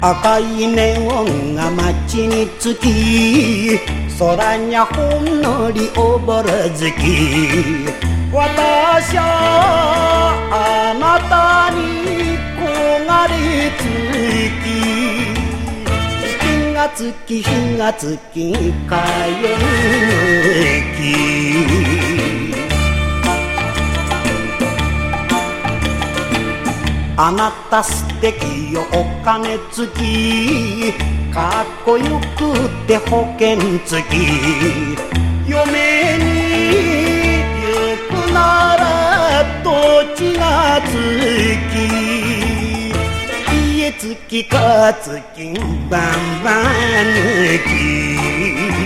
赤いネオンが街につき、空にゃほんのりおぼろ月。私はあなたに焦がれつき、日がつき日がつき通う駅。あなた素敵よお金付き、かっこよくて保険付き。嫁に行くなら土地が付き、家付きか付きバンバン抜き。